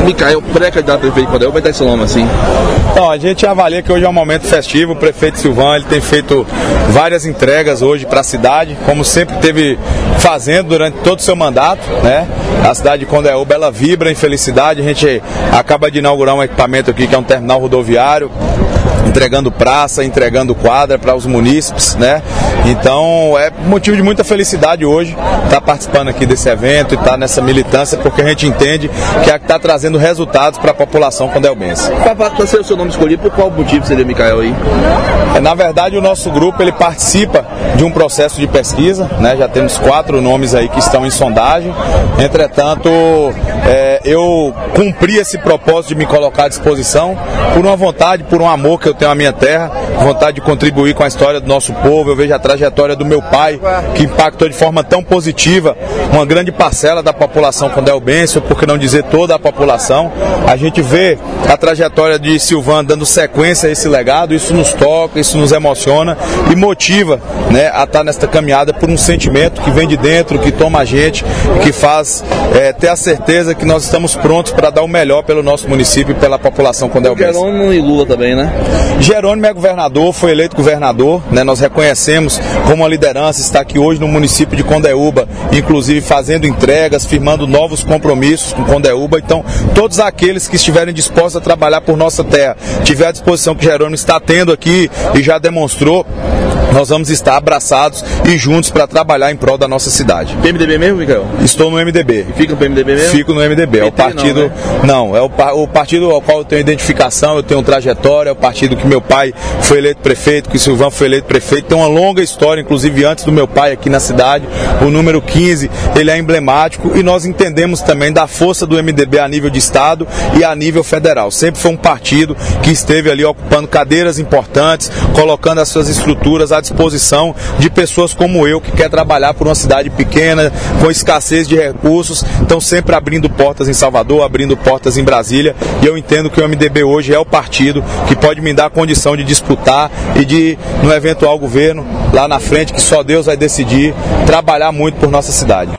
Micael, pré-candidato a prefeito de Condeúba, vai dar esse nome assim? Então, a gente avalia que hoje é um momento festivo. O prefeito Silvan, ele tem feito várias entregas hoje para a cidade, como sempre teve fazendo durante todo o seu mandato, né? A cidade de Condeúba, ela vibra em felicidade. A gente acaba de inaugurar um equipamento aqui que é um terminal rodoviário, entregando praça, entregando quadra para os munícipes, né? Então é motivo de muita felicidade hoje estar participando aqui desse evento e estar nessa militância, porque a gente entende que é que está trazendo resultados para a população condeúbense. Para ser o seu nome escolhido, por qual motivo seria Micael aí? Na verdade, o nosso grupo ele participa de um processo de pesquisa, né? Já temos 4 nomes aí que estão em sondagem. Entretanto, eu cumpri esse propósito de me colocar à disposição por uma vontade, por um amor que eu tenho à minha terra, vontade de contribuir com a história do nosso povo. Eu vejo a trajetória do meu pai, que impactou de forma tão positiva uma grande parcela da população condeúbense, ou por que não dizer toda a população. A gente vê a trajetória de Silvan dando sequência a esse legado, isso nos toca, isso nos emociona e motiva, né, a estar nesta caminhada por um sentimento que vem de dentro, que toma a gente, que faz ter a certeza que nós estamos prontos para dar o melhor pelo nosso município e pela população condeúbense. Jerônimo e Lula também, né? Jerônimo é governador, foi eleito governador, né? Nós reconhecemos como a liderança, está aqui hoje no município de Condeúba, inclusive fazendo entregas, firmando novos compromissos com Condeúba. Então, todos aqueles que estiverem dispostos a trabalhar por nossa terra, tiver a disposição que Jerônimo está tendo aqui e já demonstrou, nós vamos estar abraçados e juntos para trabalhar em prol da nossa cidade. PMDB mesmo, Micael? Estou no MDB. E fica no PMDB mesmo? Fico no MDB. PT, é o partido. Não, é o partido ao qual eu tenho identificação, eu tenho trajetória, é o partido que meu pai foi eleito prefeito, que o Silvan foi eleito prefeito. Tem uma longa história, inclusive antes do meu pai aqui na cidade. O número 15, ele é emblemático e nós entendemos também da força do MDB a nível de estado e a nível federal. Sempre foi um partido que esteve ali ocupando cadeiras importantes, colocando as suas estruturas à disposição de pessoas como eu, que quer trabalhar por uma cidade pequena, com escassez de recursos, estão sempre abrindo portas em Salvador, abrindo portas em Brasília, e eu entendo que o MDB hoje é o partido que pode me dar a condição de disputar e de, no eventual governo, lá na frente, que só Deus vai decidir, trabalhar muito por nossa cidade.